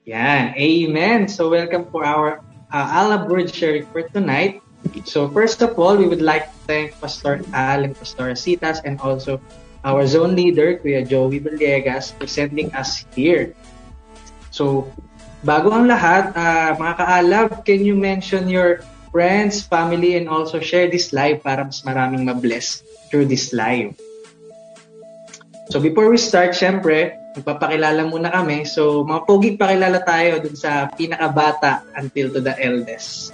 Yan, amen. So welcome for our Alab word sharing for tonight. So first of all, we would like to thank Pastor Al and Pastor Citas and also our zone leader, Kuya Joey Villegas, for sending us here. So bago ang lahat, mga ka-Alab, can you mention your friends, family, and also share this live para mas maraming mabless through this live. So before we start, syempre, magpapakilala muna kami. So mga pogi, pakilala tayo dun sa pinakabata until to the eldest.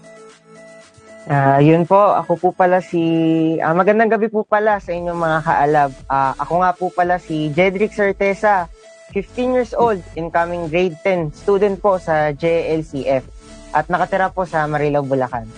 Yun po, ako po pala magandang gabi po pala sa inyong mga ka-Alab. Ako nga po pala si Jedrick Certeza, 15 years old, incoming grade 10 student po sa JLCF at nakatira po sa Marilao, Bulacan.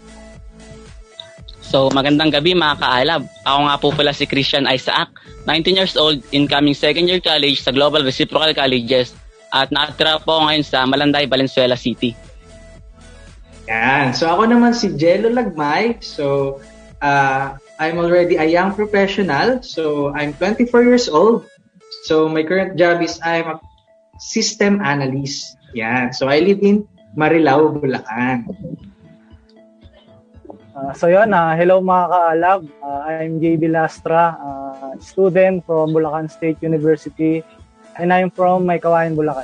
So, magandang gabi mga ka-Alab. Ako nga po pala si Christian Isaac, 19 years old, incoming second year college sa Global Reciprocal Colleges at nakatira po ngayon sa Malanday, Valenzuela City. Yan. So, ako naman si Jello Lagmay. So, I'm already a young professional. So, I'm 24 years old. So, my current job is I'm a system analyst. Yan. So, I live in Marilao, Bulacan. Hello mga ka-Alab. I'm JB Lastra, student from Bulacan State University, and I'm from Maykawayan, Bulacan.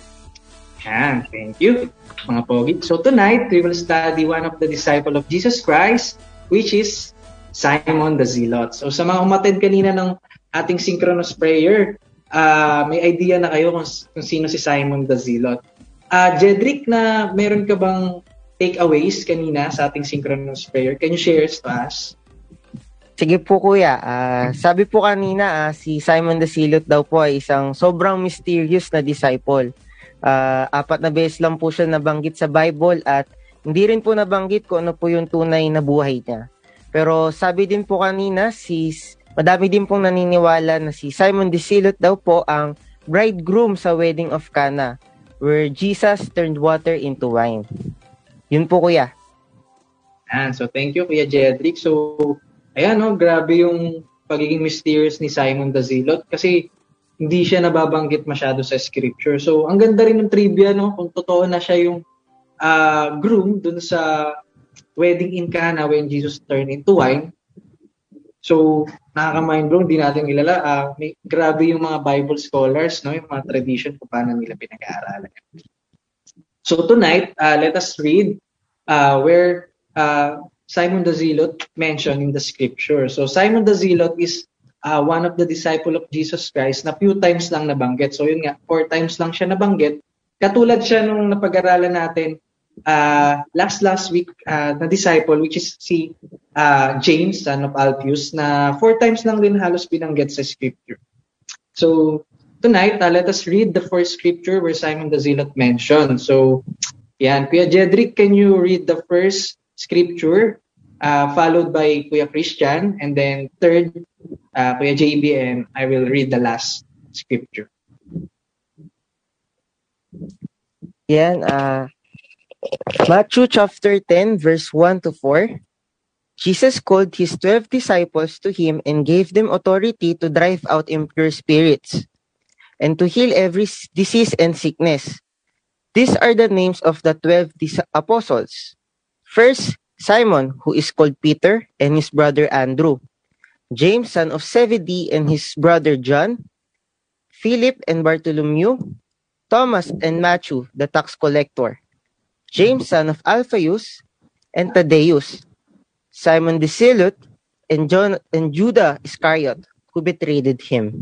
Yan, thank you, mga pogi. So tonight, we will study one of the disciple of Jesus Christ, which is Simon the Zealot. So sa mga umattend kanina ng ating synchronous prayer, may idea na kayo kung sino si Simon the Zealot. Jedrick, na meron ka bang takeaways kanina sa ating synchronous prayer? Can you share to us? Sige po kuya, sabi po kanina si Simon the Zealot daw po ay isang sobrang mysterious na disciple. 4 na beses lang po siya nabanggit sa Bible at hindi rin po nabanggit kung ano po yung tunay na buhay niya. Pero sabi din po kanina, madami din pong naniniwala na si Simon the Zealot daw po ang bridegroom sa wedding of Cana, where Jesus turned water into wine. Yun po kuya. So thank you Kuya Jedrick. So ayan grabe yung pagiging mysterious ni Simon the Zealot kasi hindi siya nababanggit masyado sa scripture. So ang ganda rin ng trivia kung totoo na siya yung groom dun sa wedding in Cana when Jesus turned into wine. So nakaka-mind blown, di natin kilala. Grabe yung mga Bible scholars, yung mga tradition kung paano nila pinag-aaralan. So tonight, let us read where Simon the Zealot mentioned in the scripture. So Simon the Zealot is one of the disciple of Jesus Christ na few times lang nabanggit. So yun nga, 4 times lang siya nabanggit. Katulad siya nung napag-aralan natin last week na disciple, which is si James, son of Alphaeus, na 4 times lang din halos binanggit sa scripture. So tonight, let us read the first scripture where Simon the Zealot mentioned. So, yan. Kuya Jedrick, can you read the first scripture, followed by Kuya Christian, and then third, Kuya JB, and I will read the last scripture. Yan. Matthew chapter 10, verse 1 to 4. Jesus called his 12 disciples to him and gave them authority to drive out impure spirits and to heal every disease and sickness. These are the names of the 12 apostles. First, Simon, who is called Peter, and his brother Andrew. James, son of Zebedee, and his brother John. Philip and Bartholomew. Thomas and Matthew, the tax collector. James, son of Alphaeus, and Thaddeus. Simon the Zealot, and Judah Iscariot, who betrayed him.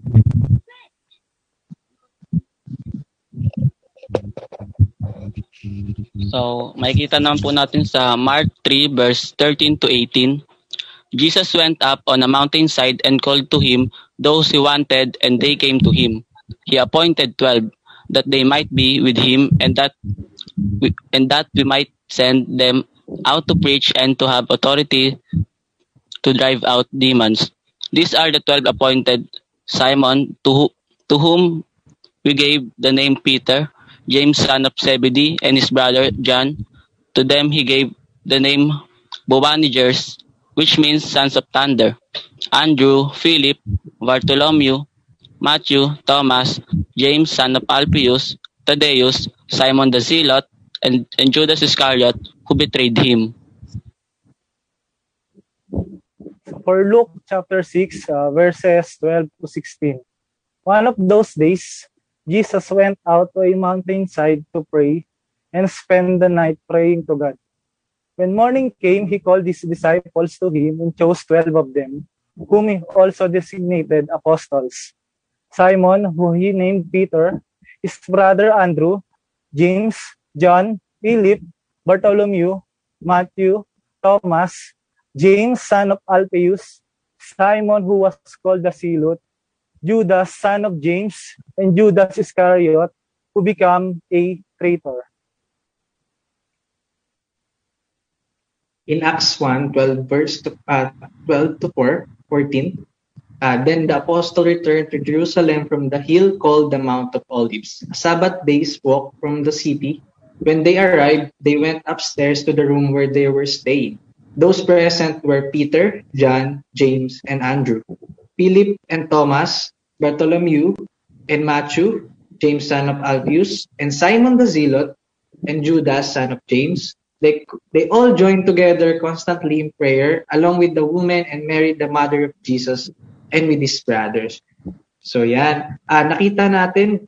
So, makikita naman po natin sa Mark 3 verse 13 to 18. Jesus went up on a mountainside and called to him those he wanted, and they came to him. He appointed 12, that they might be with him, and that we might send them out to preach and to have authority to drive out demons. These are the 12 appointed: Simon, to whom we gave the name Peter, James, son of Zebedee, and his brother John. To them he gave the name Boanerges, which means sons of thunder. Andrew, Philip, Bartholomew, Matthew, Thomas, James, son of Alphaeus, Thaddeus, Simon the Zealot, and Judas Iscariot, who betrayed him. For Luke chapter 6, verses 12 to 16. One of those days, Jesus went out to a mountainside to pray and spend the night praying to God. When morning came, he called his disciples to him and chose 12 of them, whom he also designated apostles. Simon, who he named Peter, his brother Andrew, James, John, Philip, Bartholomew, Matthew, Thomas, James, son of Alphaeus, Simon, who was called the Zealot, Judas, son of James, and Judas Iscariot, who became a traitor. In Acts 1, 12 to 14, then the apostle returned to Jerusalem from the hill called the Mount of Olives, a Sabbath day's walk from the city. When they arrived, they went upstairs to the room where they were staying. Those present were Peter, John, James, and Andrew, Philip and Thomas, Bartholomew and Matthew, James son of Alphaeus, and Simon the Zealot, and Judas son of James. They all joined together constantly in prayer, along with the woman and Mary, the mother of Jesus, and with his brothers. So yan, nakita natin,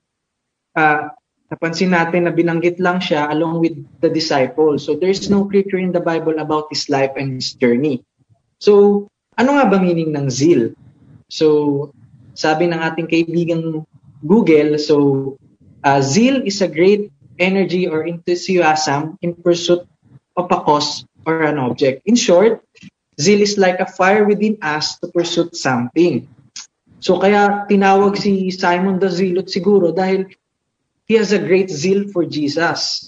napansin natin na binanggit lang siya along with the disciples. So there's no scripture in the Bible about his life and his journey. So ano nga ba meaning ng zeal? So sabi ng ating kaibigang Google, so zeal is a great energy or enthusiasm in pursuit of a cause or an object. In short, zeal is like a fire within us to pursue something. So kaya tinawag si Simon the Zealot siguro dahil he has a great zeal for Jesus.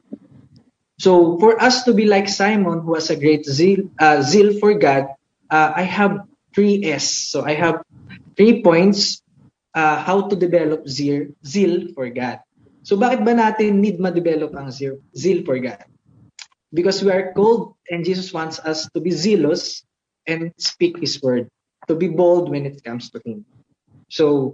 So for us to be like Simon, who has a great zeal for God, I have 3 S. So I have 3 points how to develop zeal for God. So bakit ba natin need ma-develop ang zeal for God? Because we are called and Jesus wants us to be zealous and speak His word, to be bold when it comes to Him. So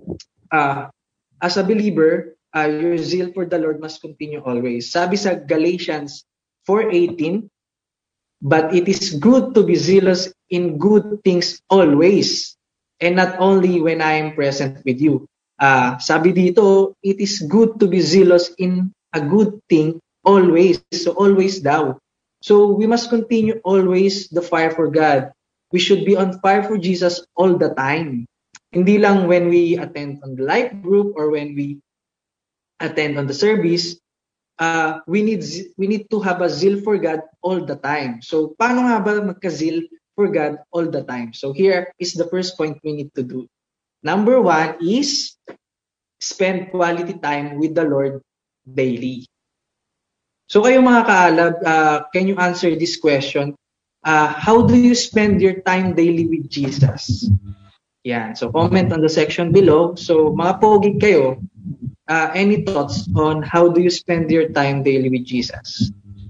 as a believer, your zeal for the Lord must continue always. Sabi sa Galatians 4:18, but it is good to be zealous in good things always, and not only when I am present with you. Sabi dito, it is good to be zealous in a good thing always. So always daw. So we must continue always the fire for God. We should be on fire for Jesus all the time. Hindi lang when we attend on the life group or when we attend on the service. We need to have a zeal for God all the time. So paano nga ba magka-zeal for God all the time? So here is the first point we need to do. Number 1 is spend quality time with the Lord daily. So kayo mga kaalab, can you answer this question? How do you spend your time daily with Jesus? Yan. So comment on the section below. So mga pogi kayo, any thoughts on how do you spend your time daily with Jesus?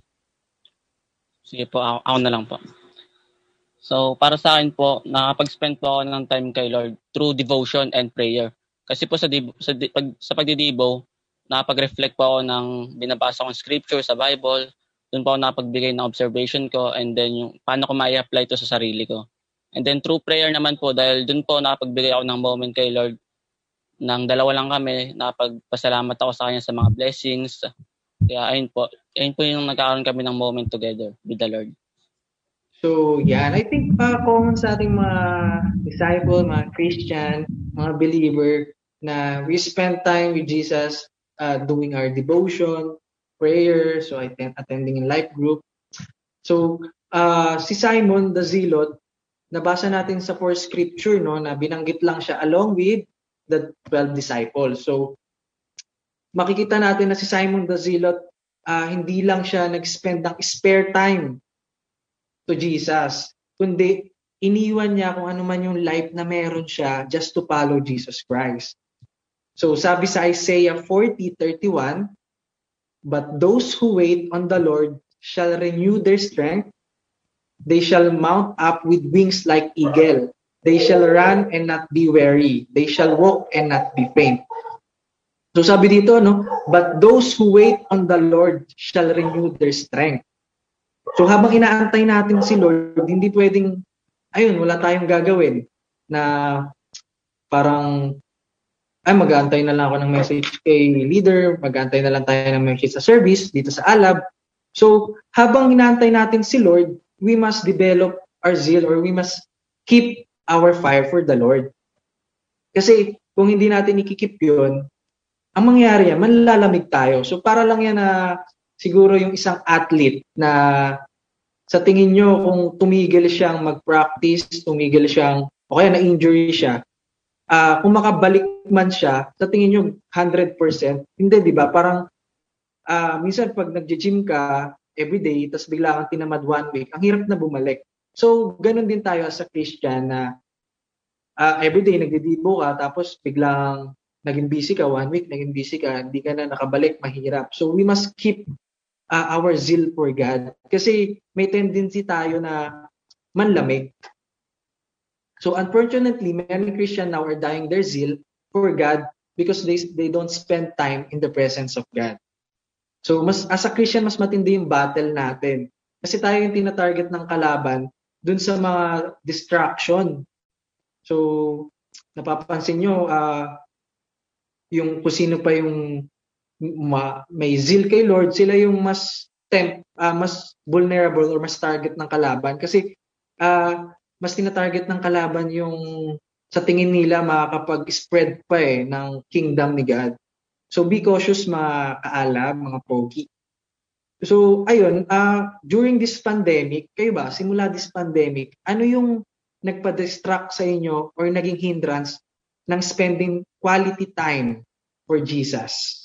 Sige po, ako na lang po. So, para sa akin po, nakapag-spend po ako ng time kay Lord through devotion and prayer. Kasi po sa pagdidibo, nakapag-reflect po ako ng binabasa kong scripture sa Bible. Doon po ako nakapagbigay ng observation ko and then yung paano ko ma-apply to sa sarili ko. And then through prayer naman po, dahil doon po nakapagbigay ako ng moment kay Lord, nang dalawa lang kami, nakapagpasalamat ako sa Kanya sa mga blessings. Kaya ayun po yung nagkakaroon kami ng moment together with the Lord. So, yan. I think common sa ating mga disciple, mga Christian, mga believer, na we spend time with Jesus doing our devotion, prayer, so attending in life group. So, si Simon the Zealot, nabasa natin sa 4 scripture, no, na binanggit lang siya along with the 12 disciples. So, makikita natin na si Simon the Zealot, hindi lang siya nag-spend ng spare time to Jesus, kundi iniwan niya kung ano man yung life na meron siya just to follow Jesus Christ. So sabi sa Isaiah 40:31, but those who wait on the Lord shall renew their strength. They shall mount up with wings like eagle. They shall run and not be weary. They shall walk and not be faint. So sabi dito, no, but those who wait on the Lord shall renew their strength. So habang inaantay natin si Lord, hindi pwedeng, ayun, wala tayong gagawin na parang, ay mag-aantay na lang ako ng message kay leader, mag-aantay na lang tayo ng message sa service dito sa Alab. So habang inaantay natin si Lord, we must develop our zeal or we must keep our fire for the Lord. Kasi kung hindi natin ikikip yun, ang mangyayari yan, manlalamig tayo. So para lang yan na siguro yung isang athlete na sa tingin nyo kung tumigil siyang mag-practice, tumigil siyang, o kaya na-injury siya, kung makabalik man siya, sa tingin nyo 100%, hindi, di ba? Parang minsan pag nag-gym ka everyday, tapos bigla kang tinamad 1 week, ang hirap na bumalik. So ganun din tayo as a Christian na everyday nagdidibo ka, tapos biglang naging busy ka, 1 week, naging busy ka, hindi ka na nakabalik, mahirap. So we must keep our zeal for God. Kasi may tendency tayo na manlamig. So unfortunately, many Christians now are dying their zeal for God because they don't spend time in the presence of God. So as a Christian, mas matindi yung battle natin. Kasi tayo yung tinatarget ng kalaban dun sa mga distraction. So napapansin nyo, yung kung sino pa yung may zeal kay Lord, sila yung mas vulnerable or mas target ng kalaban kasi mas tinatarget ng kalaban yung sa tingin nila makakapag-spread pa ng kingdom ni God. So be cautious mga kaalab, mga pogi. So ayun, during this pandemic, kayo ba, simula this pandemic, ano yung nagpa-distract sa inyo or naging hindrance ng spending quality time for Jesus?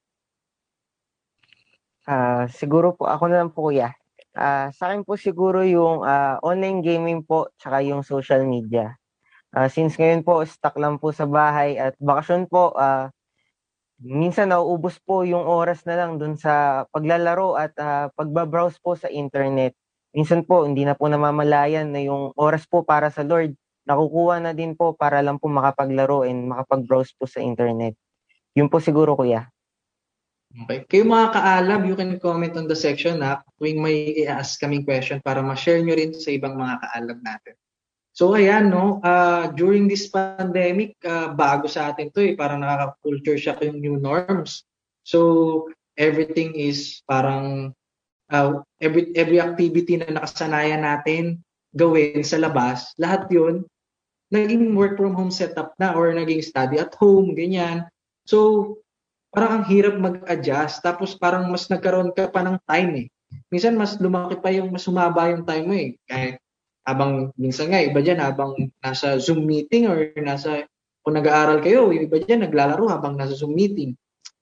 Siguro po, ako na lang po kuya. Sa akin po siguro yung online gaming po tsaka yung social media. Since ngayon po, stuck lang po sa bahay at bakasyon po, minsan nauubos po yung oras na lang dun sa paglalaro at pagbabrowse po sa internet. Minsan po, hindi na po namamalayan na yung oras po para sa Lord nakukuha na din po para lang po makapaglaro and makapag-browse po sa internet. Yun po siguro, kuya. Okay. Kayo mga kaalab, you can comment on the section tuwing may i-ask kaming question para ma-share nyo rin sa ibang mga kaalab natin. So ayan, no, during this pandemic, bago sa atin to parang nakaka-culture shock yung new norms. So everything is parang every activity na nakasanayan natin gawin sa labas, lahat yun naging work from home setup na or naging study at home, ganyan. So, parang ang hirap mag-adjust. Tapos parang mas nagkaroon ka pa ng time Minsan mas lumaki pa mas sumaba yung time mo Kahit habang, minsan nga, iba dyan habang nasa Zoom meeting or kung nag-aaral kayo, iba dyan naglalaro habang nasa Zoom meeting.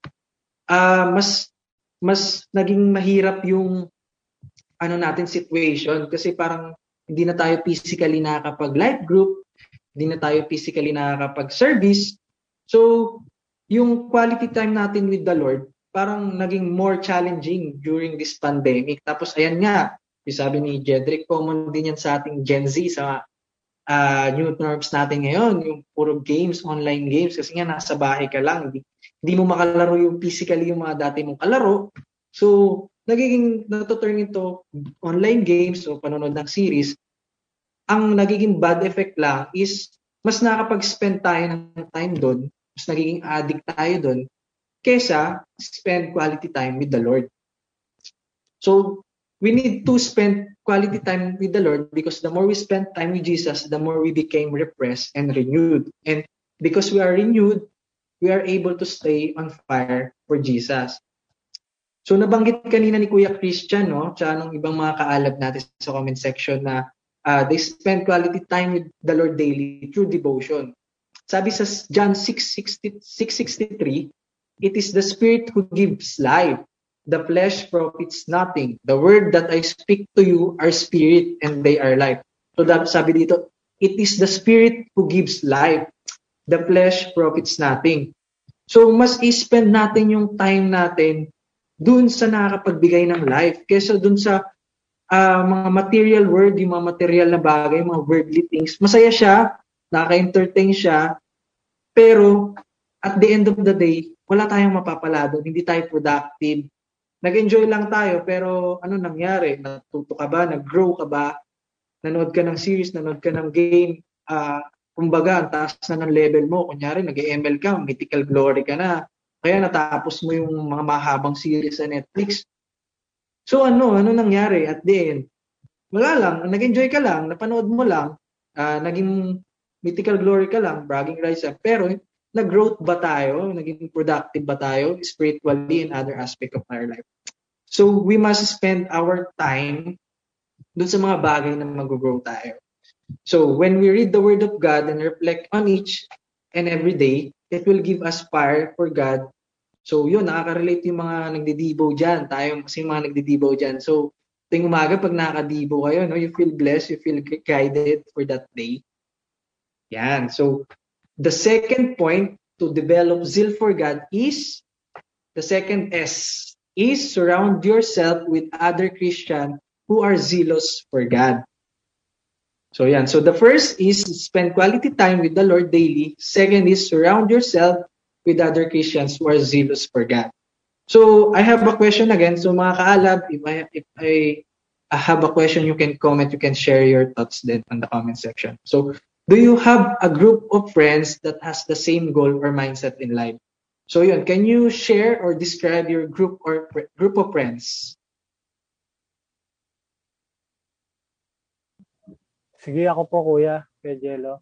Mas naging mahirap yung natin situation kasi parang hindi na tayo physically nakakapag-life group, hindi na tayo physically nakakapag-service. So, yung quality time natin with the Lord, parang naging more challenging during this pandemic. Tapos, ayan nga, sabi ni Jedrick, common din yan sa ating Gen Z, sa new norms natin ngayon, yung puro games, online games, kasi nga nasa bahay ka lang, hindi mo makalaro yung physically yung mga dati mong kalaro. So, natuturn into online games o panonood ng series. Ang nagiging bad effect lang is mas nakapag-spend tayo ng time doon, mas nagiging addict tayo doon, kesa spend quality time with the Lord. So, we need to spend quality time with the Lord because the more we spend time with Jesus, the more we became refreshed and renewed. And because we are renewed, we are able to stay on fire for Jesus. So, nabanggit kanina ni Kuya Christian, tsaka ng ibang mga kaalab natin sa comment section na they spend quality time with the Lord daily through devotion. Sabi sa John 6:63, it is the Spirit who gives life. The flesh profits nothing. The word that I speak to you are spirit and they are life. So sabi dito, it is the Spirit who gives life. The flesh profits nothing. So mas i-spend natin yung time natin dun sa nakakapagbigay ng life kaysa dun sa mga material word, yung mga material na bagay, mga worldly things. Masaya siya, nakaka-entertain siya, pero at the end of the day, wala tayong mapapala doon, hindi tayo productive. Nag-enjoy lang tayo, pero ano nangyari? Natuto ka ba? Nag-grow ka ba? Nanood ka ng series, nanood ka ng game, kumbaga, ang taas na ng level mo. Kunyari, nag-ML ka, mythical glory ka na. Kaya natapos mo yung mga mahabang series sa Netflix. So ano nangyari at the end? Wala lang, nag-enjoy ka lang, napanood mo lang, naging mythical glory ka lang, bragging rights up. Pero nag-growth ba tayo? Naging productive ba tayo spiritually and other aspect of our life? So we must spend our time dun sa mga bagay na mag-grow tayo. So when we read the Word of God and reflect on each and every day, it will give us fire for God. So yun, nakaka-relate yung mga nagdidibo dyan. Tayo kasi mga nagdidibo dyan. So tuwing umaga, pag nakadibo kayo, no, you feel blessed, you feel guided for that day. Yan. So the second point to develop zeal for God is, the second S, is surround yourself with other Christians who are zealous for God. So yan. So the first is spend quality time with the Lord daily. Second is surround yourself with other Christians who are zealous for God. So I have a question again. So mga kaalab, if I have a question, you can comment, you can share your thoughts then on the comment section. So do you have a group of friends that has the same goal or mindset in life? So yun, can you share or describe your group or group of friends? Sige, ako po, Kuya Jello.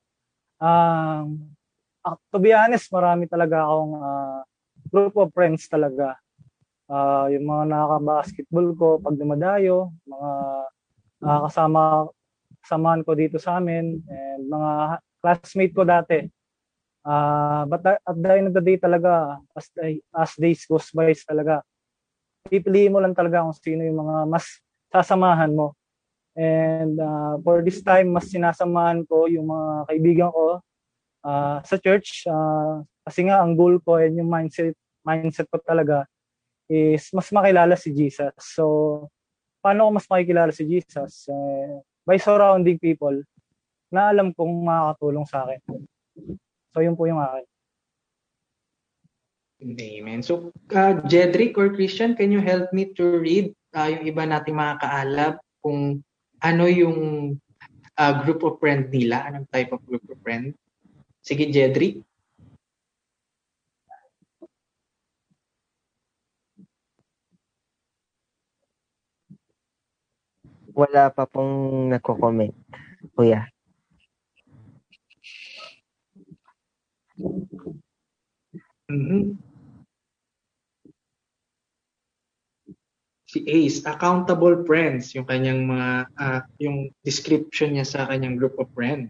To be honest, marami talaga akong group of friends talaga. Yung mga nakaka-basketball ko pag dumadayo, mga kasamahan ko dito sa amin, and mga classmate ko dati. But at the end of the day talaga, as days goes by talaga, pipiliin mo lang talaga kung sino yung mga mas sasamahan mo. And for this time, mas sinasamahan ko yung mga kaibigan ko sa church. Kasi nga, ang goal ko and yung mindset ko talaga is mas makilala si Jesus. So, paano ko mas makikilala si Jesus? By surrounding people na alam kong makakatulong sa akin. So, yun po yung akin. Amen. So, Jedrick or Christian, can you help me to read yung iba nating mga kaalab kung ano yung group of friend nila? Anong type of group of friend? Sige, Jedrick. Wala pa pong nagko-comment, Kuya. Mm-hmm. Si Ace, accountable friends, yung kanyang mga yung description niya sa kanyang group of friends.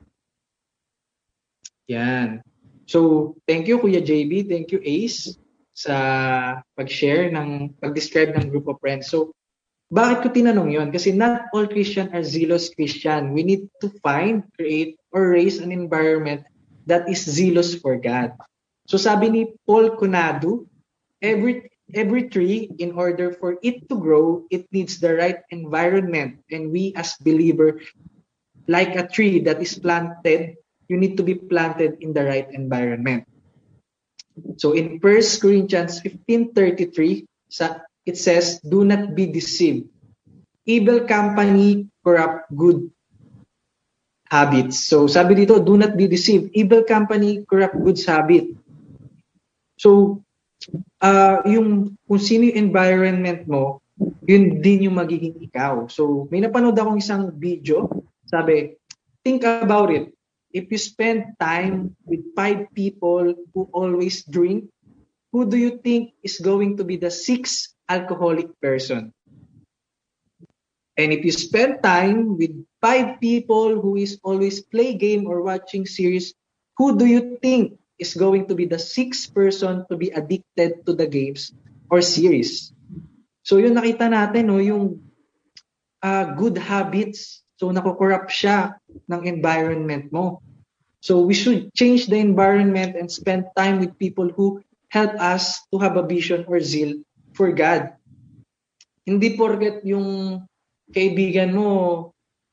Yan. So, thank you Kuya JB, thank you Ace sa pag-describe ng group of friends. So, bakit ko tinanong yon? Kasi not all Christian are zealous Christian. We need to find, create, or raise an environment that is zealous for God. So sabi ni Paul Conado, every tree, in order for it to grow, it needs the right environment. And we as believers, like a tree that is planted, you need to be planted in the right environment. So in 1 Corinthians 15:33, it says, do not be deceived. Evil company corrupt good habits. So sabi dito, do not be deceived. Evil company corrupt good habit. So, yung kung sino yung environment mo, yun din yung magiging ikaw. So, may napanood akong isang video, sabi, think about it. If you spend time with 5 people who always drink, who do you think is going to be the 6th alcoholic person? And if you spend time with 5 people who is always play game or watching series, who do you think is going to be the 6th person to be addicted to the games or series? So yun nakita natin, no, yung good habits. So nakukorrupt siya ng environment mo. So we should change the environment and spend time with people who help us to have a vision or zeal for God. Hindi porket yung kaibigan mo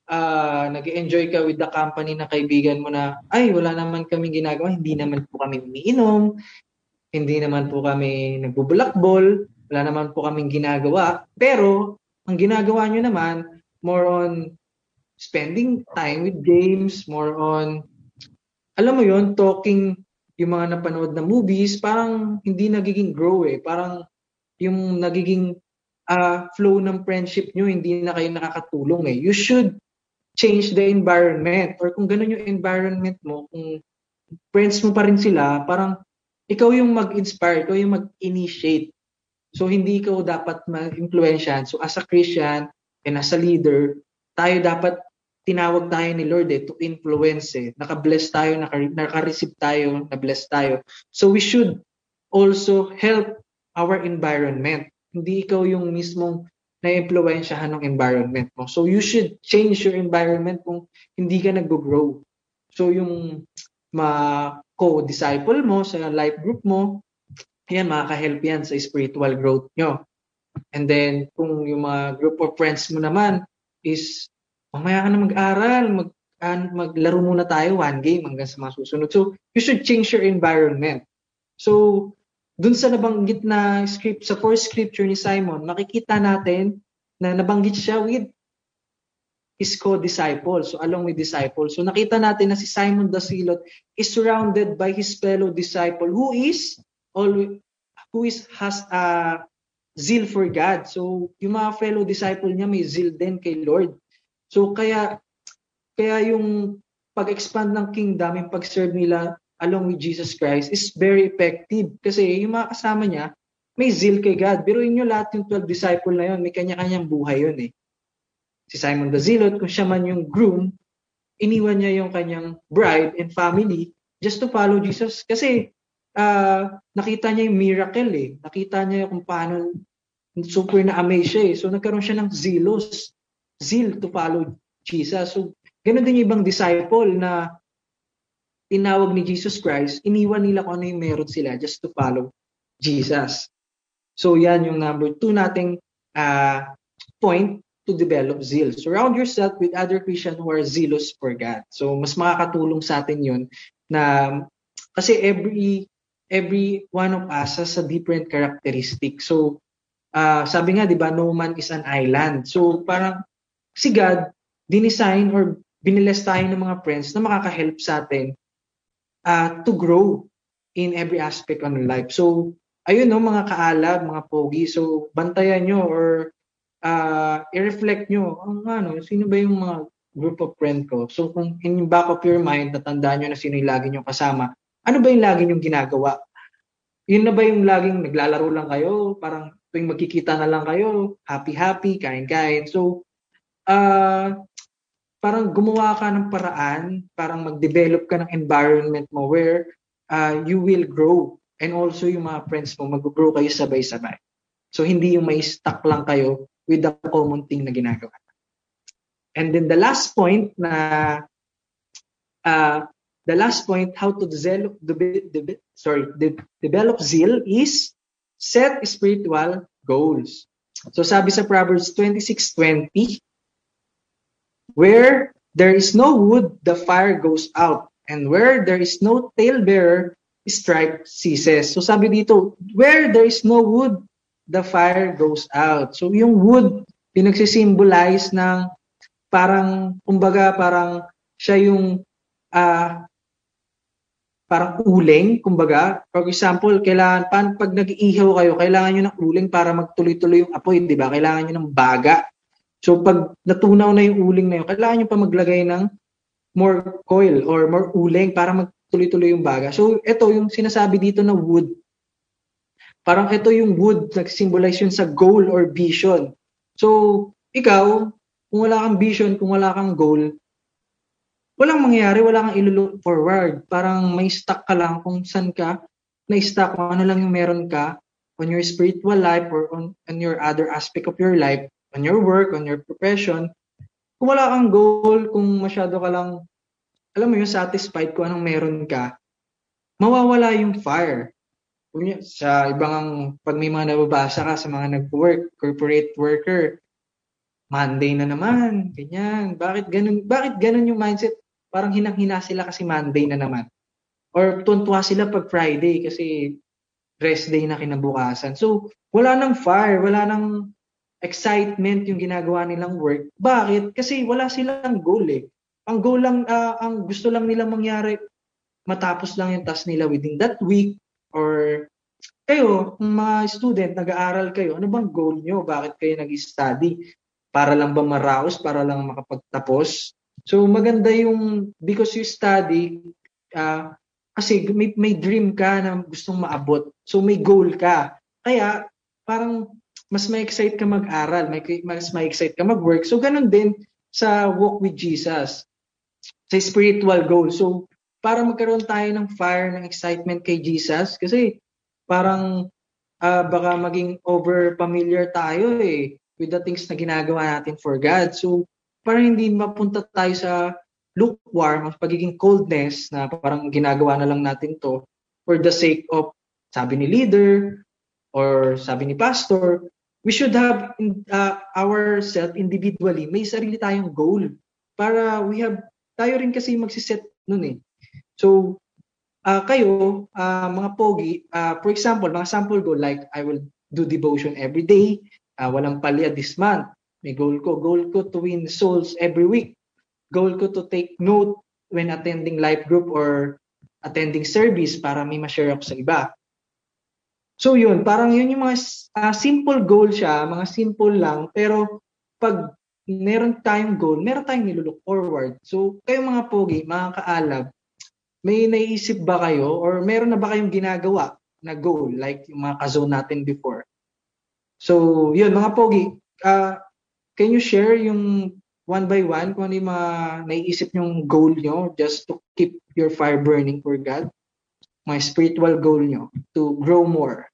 nag-enjoy ka with the company na kaibigan mo na, ay, wala naman kaming ginagawa, hindi naman po kami umiinom, hindi naman po kami nagbubulakbol, wala naman po kaming ginagawa, pero ang ginagawa nyo naman, more on spending time with games, more on, alam mo yon, talking, yung mga napanood na movies, parang hindi nagiging grow parang yung nagiging flow ng friendship nyo, hindi na kayo nakakatulong You should change the environment, or kung ganun yung environment mo, kung friends mo pa rin sila, parang ikaw yung mag-inspire, ikaw yung mag-initiate. So hindi ikaw dapat ma-influensyan. So as a Christian and as a leader, tayo dapat tinawag tayo ni Lord to influence Naka-bless tayo, naka-receive tayo, na-bless tayo. So we should also help our environment. Hindi ikaw yung mismong na-influensyahan ng environment mo. So you should change your environment kung hindi ka nag-grow. So yung co-disciple mo sa life group mo, yan, makaka-help yan sa spiritual growth nyo. And then, kung yung mga group of friends mo naman is, mamaya ka na mag-aral, maglaro muna tayo, one game hanggang sa mga susunod. So, you should change your environment. So, dun sa nabanggit na sa first scripture ni Simon, makikita natin na nabanggit siya with his co-disciple. So, along with disciples. So, nakita natin na si Simon the Zealot is surrounded by his fellow disciple who has a zeal for God. So, yung mga fellow disciple niya may zeal din kay Lord. So, kaya yung pag-expand ng kingdom, yung pag-serve nila along with Jesus Christ is very effective. Kasi yung mga kasama niya, may zeal kay God. Pero inyo lahat yung 12 disciple na yun, may kanya-kanyang buhay yun Si Simon the Zealot, kung siya man yung groom, iniwan niya yung kanyang bride and family just to follow Jesus. Kasi nakita niya yung miracle Nakita niya kung paano super na-amaze siya So nagkaroon siya ng zeal to follow Jesus. So ganoon din yung ibang disciple na tinawag ni Jesus Christ, iniwan nila kung ano yung meron sila just to follow Jesus. So yan yung number 2 nating point to develop zeal. Surround yourself with other Christians who are zealous for God. So mas makakatulong sa atin yun na kasi every one of us has a different characteristic. So sabi nga, di ba, no man is an island. So parang si God, dinesign or biniles tayo ng mga friends na makaka-help sa atin to grow in every aspect of life. So, ayun mga kaalab, mga pogi. So, bantayan nyo or i-reflect nyo, sino ba yung mga group of friend ko? So, kung in the back of your mind, natandaan nyo na sino yung lagi nyo kasama, ano ba yung lagi nyo ginagawa? Yun na ba yung laging naglalaro lang kayo? Parang tuwing magkikita na lang kayo, happy-happy, kain-kain. So, parang gumawa ka ng paraan, parang mag-develop ka ng environment mo where you will grow. And also yung mga friends mo, mag-grow kayo sabay-sabay. So hindi yung may stuck lang kayo with the common thing na ginagawa. And then the last point, how to develop zeal is set spiritual goals. So sabi sa Proverbs 26:20, where there is no wood, the fire goes out. And where there is no talebearer, strife ceases. So sabi dito, where there is no wood, the fire goes out. So yung wood, pinagsisimbolize ng parang, kumbaga parang siya yung parang uling, kumbaga. For example, pag nag-iihaw kayo, kailangan nyo ng uling para magtuloy-tuloy yung apoy, di ba? Kailangan nyo ng baga. So pag natunaw na yung uling na yun, kailangan nyo pa maglagay ng more coil or more uling para magtuloy-tuloy yung baga. So ito yung sinasabi dito na wood. Parang ito yung wood, nag-symbolize yun sa goal or vision. So ikaw, kung wala kang vision, kung wala kang goal, walang mangyayari, wala kang ilo-look forward. Parang may stuck ka lang kung saan ka na-stuck, kung ano lang yung meron ka on your spiritual life or on your other aspect of your life, on your work, on your profession. Kung wala kang goal, kung masyado ka lang, alam mo yung satisfied kung anong meron ka, mawawala yung fire. Sa ibang, pag may mga nababasa ka sa mga nag-work, corporate worker, Monday na naman, ganyan. Bakit ganun yung mindset? Parang hinang-hina sila kasi Monday na naman. Or tuntua sila pag Friday kasi rest day na kinabukasan. So, wala nang fire, wala nang excitement yung ginagawa nilang work. Bakit? Kasi wala silang goal eh. Ang goal lang, ang gusto lang nilang mangyari, matapos lang yung task nila within that week. Or kayo, mga student, nag-aaral kayo, ano bang goal nyo? Bakit kayo nag-study? Para lang ba maraos? Para lang makapagtapos? So maganda yung because you study, kasi may dream ka na gustong maabot. So may goal ka. Kaya parang mas ma-excite ka mag-aral, mas ma-excite ka mag-work. So ganun din sa walk with Jesus, sa spiritual goal. So para magkaroon tayo ng fire, ng excitement kay Jesus, kasi parang baka maging over familiar tayo with the things na ginagawa natin for God. So parang hindi mapunta tayo sa lukewarm, pagiging coldness na parang ginagawa na lang natin to for the sake of, sabi ni leader or sabi ni pastor. We should have ourselves individually, may sarili tayong goal para tayo rin kasi magsiset nun eh. So kayo, mga pogi, for example, mga sample goal like I will do devotion every day, walang palya this month. May goal ko to win souls every week. Goal ko to take note when attending life group or attending service para may ma-share ako sa iba. So yun, parang yun yung mga simple goal siya, mga simple lang, pero pag meron tayong goal, meron tayong nilulook forward. So kayo mga pogi, mga kaalab, may naiisip ba kayo or meron na ba kayong ginagawa na goal like yung mga ka-zone natin before? So yun, mga pogi, can you share yung one by one kung ano yung mga naiisip yung goal nyo just to keep your fire burning for God? My spiritual goal nyo to grow more.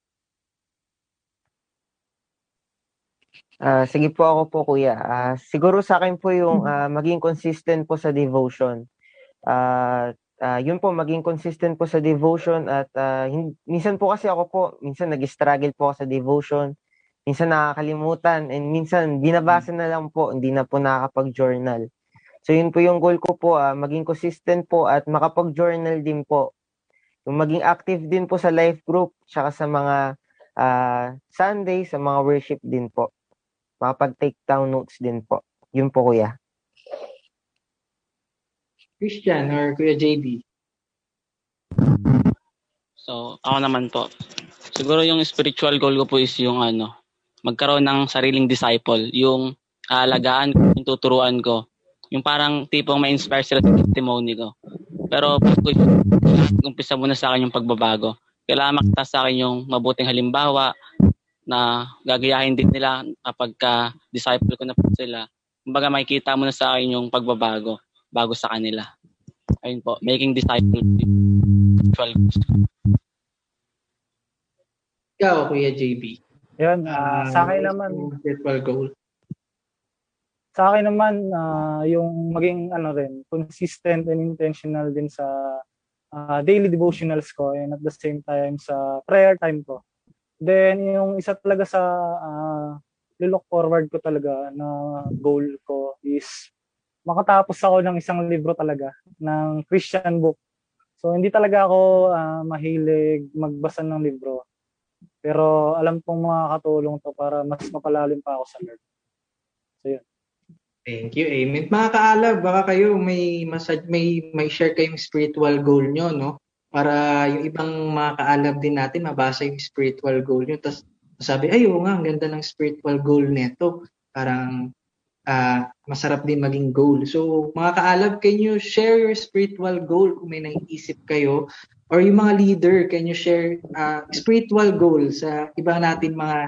Sige po, ako po kuya. Siguro sa akin po yung maging consistent po sa devotion. Yun po, maging consistent po sa devotion at minsan po kasi ako po, minsan nag-struggle po ako sa devotion. Minsan nakakalimutan and minsan binabasa na lang po, hindi na po nakakapag-journal. So yun po yung goal ko po, maging consistent po at makapag-journal din po. Yung maging active din po sa life group, tsaka sa mga Sunday, sa mga worship din po. Makapag-take down notes din po. Yun po kuya. Christian or Kuya JB? So, ako naman po. Siguro yung spiritual goal ko po is yung magkaroon ng sariling disciple, yung alagaan ko, yung tuturuan ko, yung parang tipong ma-inspire sila sa testimony ko. Pero umpisa muna sa akin yung pagbabago. Kailangan makita sa akin yung mabuting halimbawa na gagayahin din nila kapag ka-disciple ko na po sila. Kumbaga makikita muna sa akin yung pagbabago bago sa kanila. Ayun po, making disciple. Ikaw, Kuya JB? Yan, sa akin naman, spiritual goal. Sa akin naman, yung maging consistent and intentional din sa daily devotionals ko and at the same time sa prayer time ko. Then, yung isa talaga sa look forward ko talaga na goal ko is makatapos ako ng isang libro talaga, ng Christian book. So, hindi talaga ako mahilig magbasa ng libro. Pero alam kong makakatulong to para mas mapalalim pa ako sa Lord. So, yun. Thank you, Amen. Mga kaalab, baka kayo may share kayong spiritual goal nyo, no? Para yung ibang mga kaalab din natin mabasa yung spiritual goal nyo. Tapos sabi, oo nga, ang ganda ng spiritual goal neto. Parang masarap din maging goal. So, mga kaalab, can you share your spiritual goal kung may naiisip kayo? Or yung mga leader, can you share spiritual goal sa ibang natin mga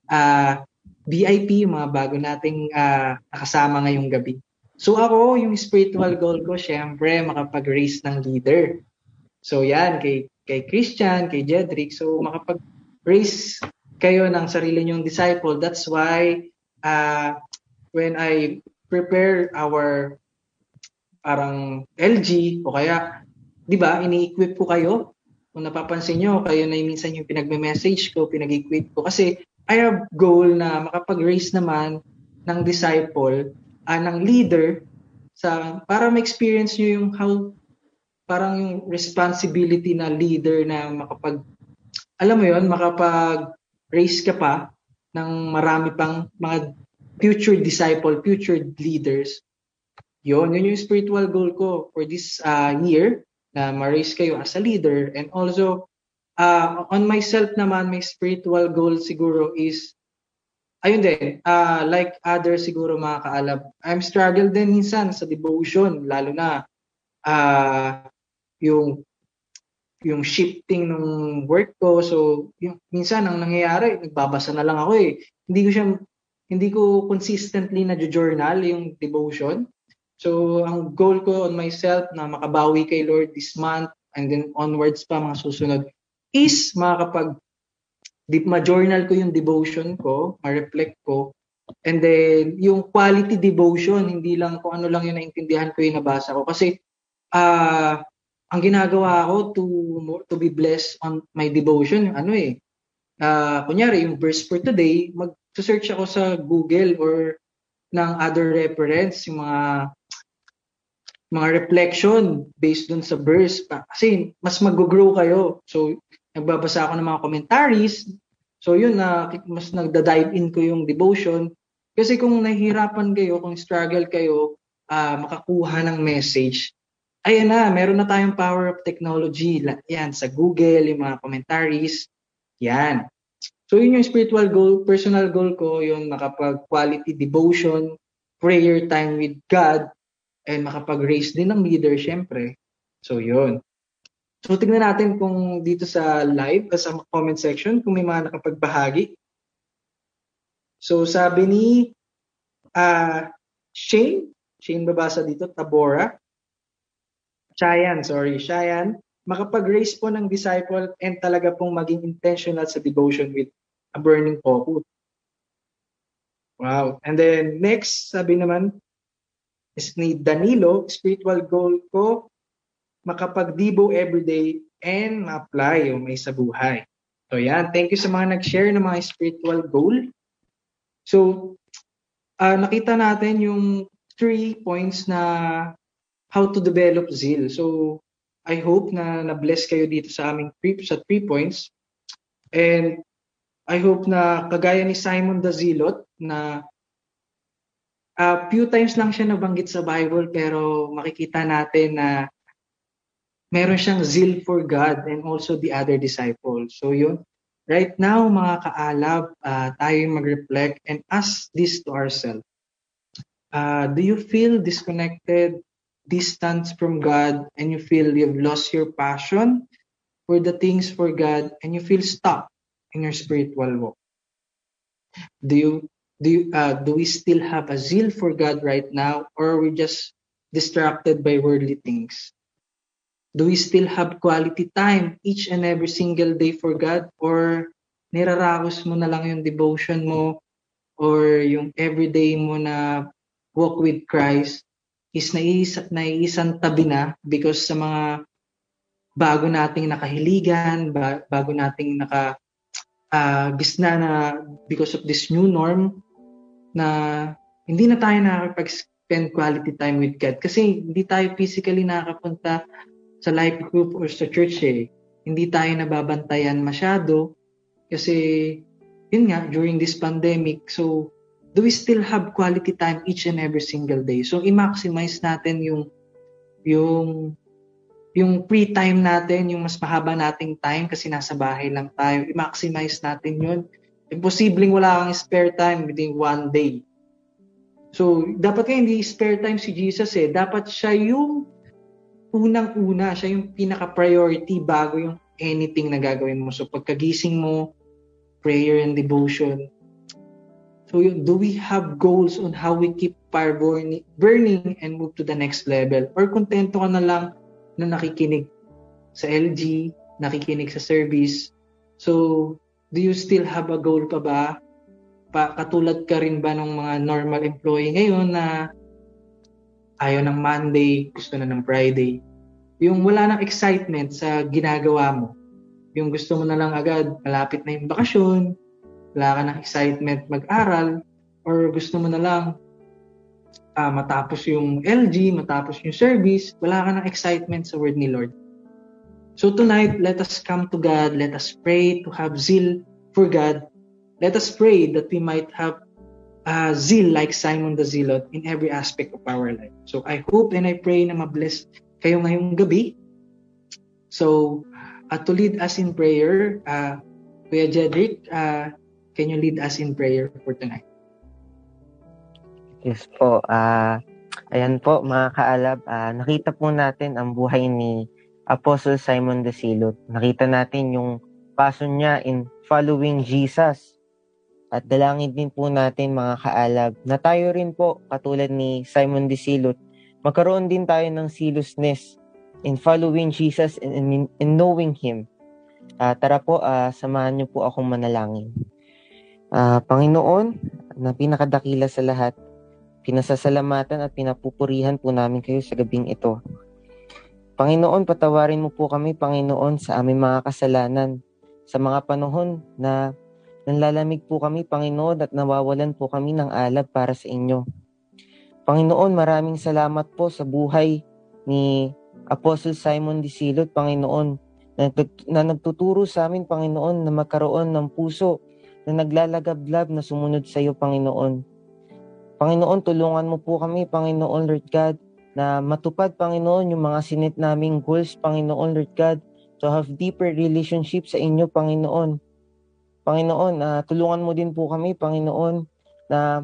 VIP, mga bago nating nakasama ngayong gabi? So ako, yung spiritual goal ko, syempre, makapag-raise ng leader. So yan, kay Christian, kay Jedrick, so makapag-raise kayo ng sarili nyong disciple. That's why when I prepare our parang LG o kaya, di ba, ini-equip ko kayo. Kung napapansin nyo, kayo na minsan yung pinagme-message ko, pinag-equip ko. Kasi I have goal na makapag-raise naman ng disciple, ng leader, para ma-experience nyo yung parang yung responsibility na leader na makapag-raise ka pa ng marami pang mga future disciple, future leaders. Yun yung spiritual goal ko for this year, na ma-raise kayo as a leader. And also, on myself naman, my spiritual goal siguro is, ayun din, like other siguro mga kaalab, I'm struggle din minsan sa devotion, lalo na yung shifting ng work ko. So, minsan ang nangyayari, nagbabasa na lang ako eh. Hindi ko consistently na journal yung devotion. So, ang goal ko on myself na makabawi kay Lord this month and then onwards pa mga susunod is ma-journal ko yung devotion ko, ma-reflect ko. And then, yung quality devotion, hindi lang kung ano lang yung naintindihan ko yung nabasa ko. Kasi, ang ginagawa ko to be blessed on my devotion, kunyari, yung verse for today, mag-search ako sa Google or ng other reference, yung mga reflection based dun sa verse. Kasi, mas mag-grow kayo. So, nagbabasa ako ng mga commentaries. So, yun mas nagda-dive in ko yung devotion. Kasi kung nahihirapan kayo, kung struggle kayo, makakuha ng message, ayan na, meron na tayong power of technology. Yan, sa Google, yung mga commentaries. Yan. So, yun yung spiritual goal, personal goal ko, yung makapag-quality devotion, prayer time with God, and makapag-raise din ng leader, syempre. So, yun. So, tingnan natin kung dito sa live, sa comment section, kung may mga nakapagbahagi. So, sabi ni Shane babasa dito, Tabora. Shayan, makapag-raise po ng disciple and talaga pong maging intentional sa devotion with a burning focus. Wow. And then, next, sabi naman, is ni Danilo, spiritual goal ko, makapag-dibo everyday and ma-apply yung may sa buhay. So yan, thank you sa mga nag-share ng mga spiritual goal. So, nakita natin yung 3 points na how to develop zeal. So, I hope na na-bless kayo dito sa aming 3 points. And I hope na kagaya ni Simon the Zealot na few times lang siya nabanggit sa Bible pero makikita natin na meron siyang zeal for God and also the other disciples. So yun, right now mga kaalab, tayo mag-reflect and ask this to ourselves. Do you feel disconnected, distant from God, and you feel you've lost your passion for the things for God, and you feel stuck in your spiritual walk? Do we still have a zeal for God right now, or are we just distracted by worldly things? Do we still have quality time each and every single day for God, or nirarakos mo na lang yung devotion mo or yung everyday mo na walk with Christ is naiisang tabi na because sa mga bago nating nakahiligan, bago nating gisna na because of this new norm na hindi na tayo nakakapag-spend quality time with God kasi hindi tayo physically nakakapunta sa life group or sa church eh. Hindi tayo nababantayan masyado kasi yun nga, during this pandemic. So, do we still have quality time each and every single day? So, i-maximize natin yung free time natin, yung mas mahaba nating time kasi nasa bahay lang tayo. I-maximize natin yun. Imposibleng wala kang spare time within one day. So, dapat hindi spare time si Jesus eh. Dapat siya yung unang-una, siya yung pinaka-priority bago yung anything na gagawin mo. So, pagkagising mo, prayer and devotion. So, do we have goals on how we keep fire burning and move to the next level? Or kontento ka na lang na nakikinig sa LG, nakikinig sa service? So, do you still have a goal pa ba? Katulad ka rin ba ng mga normal employee ngayon na ayaw ng Monday, gusto na ng Friday? Yung wala ng excitement sa ginagawa mo. Yung gusto mo na lang agad, malapit na yung bakasyon, wala ka ng excitement mag-aral, or gusto mo na lang matapos yung LG, matapos yung service, wala ka ng excitement sa word ni Lord. So tonight, let us come to God, let us pray to have zeal for God. Let us pray that we might have zeal like Simon the Zealot in every aspect of our life. So I hope and I pray na mabless kayo ngayong gabi. So to lead us in prayer, Kuya Jedrick, can you lead us in prayer for tonight? Yes po. Ayan po mga kaalab, nakita po natin ang buhay ni Apostle Simon the Zealot. Nakita natin yung passion niya in following Jesus. At dalangin din po natin mga kaalab na tayo rin po, katulad ni Simon the Zealot, magkaroon din tayo ng zealousness in following Jesus and in knowing Him. Tara po, samahan niyo po akong manalangin. Panginoon, na pinakadakila sa lahat, pinasasalamatan at pinapupurihan po namin kayo sa gabing ito. Panginoon, patawarin mo po kami, Panginoon, sa aming mga kasalanan. Sa mga panahon na nanlalamig po kami, Panginoon, at nawawalan po kami ng alab para sa inyo. Panginoon, maraming salamat po sa buhay ni Apostle Simon the Zealot, Panginoon, na nagtuturo sa amin, Panginoon, na magkaroon ng puso na naglalagablab na sumunod sa iyo, Panginoon. Panginoon, tulungan mo po kami, Panginoon, Lord God, na matupad, Panginoon, yung mga sinit naming goals, Panginoon, Lord God, to have deeper relationship sa inyo, Panginoon. Panginoon, tulungan mo din po kami, Panginoon, na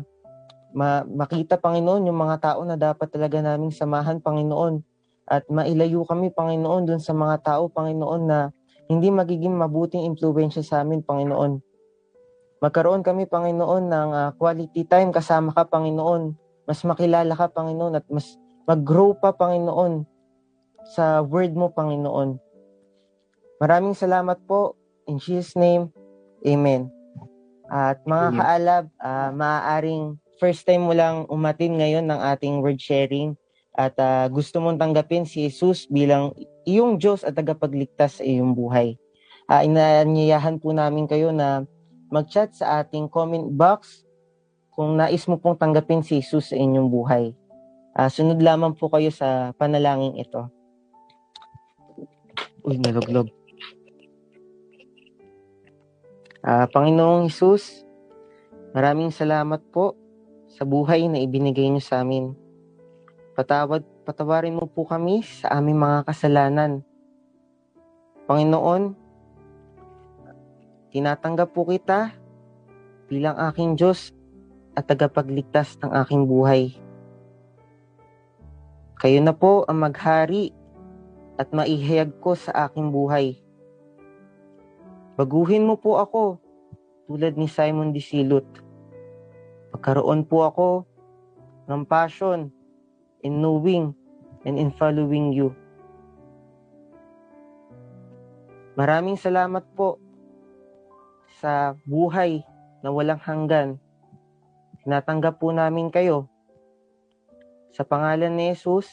makita, Panginoon, yung mga tao na dapat talaga naming samahan, Panginoon, at mailayo kami, Panginoon, dun sa mga tao, Panginoon, na hindi magiging mabuting impluwensya sa amin, Panginoon. Magkaroon kami, Panginoon, ng quality time kasama ka, Panginoon. Mas makilala ka, Panginoon, at mas mag-grow pa, Panginoon, sa word mo, Panginoon. Maraming salamat po. In Jesus' name, Amen. At mga kaalab, maaaring first time mo lang umatin ngayon ng ating word sharing at gusto mong tanggapin si Jesus bilang iyong Diyos at tagapagligtas sa iyong buhay. Inaanyayahan po namin kayo na mag-chat sa ating comment box kung nais mo pong tanggapin si Jesus sa inyong buhay. Sunod lamang po kayo sa panalangin ito. Uy, naluglob. Panginoong Jesus, maraming salamat po sa buhay na ibinigay niyo sa amin. Patawarin mo po kami sa aming mga kasalanan. Panginoon, tinatanggap po kita bilang aking Diyos at tagapagligtas ng aking buhay. Kayo na po ang maghari at maihayag ko sa aking buhay. Baguhin mo po ako tulad ni Simon the Zealot. Magkaroon po ako ng passion in knowing and in following you. Maraming salamat po sa buhay na walang hanggan. Tinatanggap po namin kayo. Sa pangalan ni Jesus,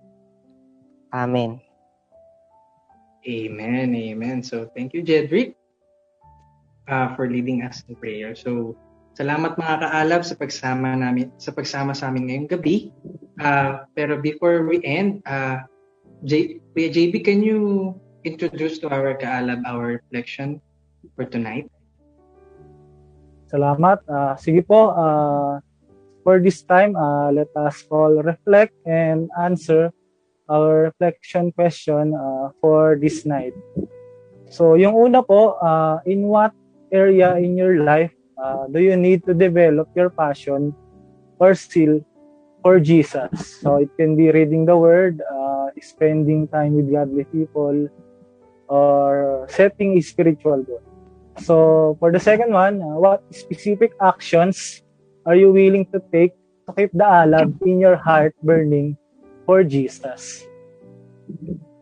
Amen. Amen, amen. So, thank you, Jedrick, for leading us in prayer. So, salamat mga kaalab sa pagsama sa amin ngayong gabi. Pero before we end, Kuya JB, can you introduce to our kaalab our reflection for tonight? Salamat. Sige po, for this time, let us all reflect and answer our reflection question for this night. So, yung una po, in what area in your life do you need to develop your passion or zeal for Jesus? So, it can be reading the Word, spending time with godly people, or setting a spiritual goal. So, for the second one, what specific actions are you willing to take to keep the alab in your heart burning for Jesus?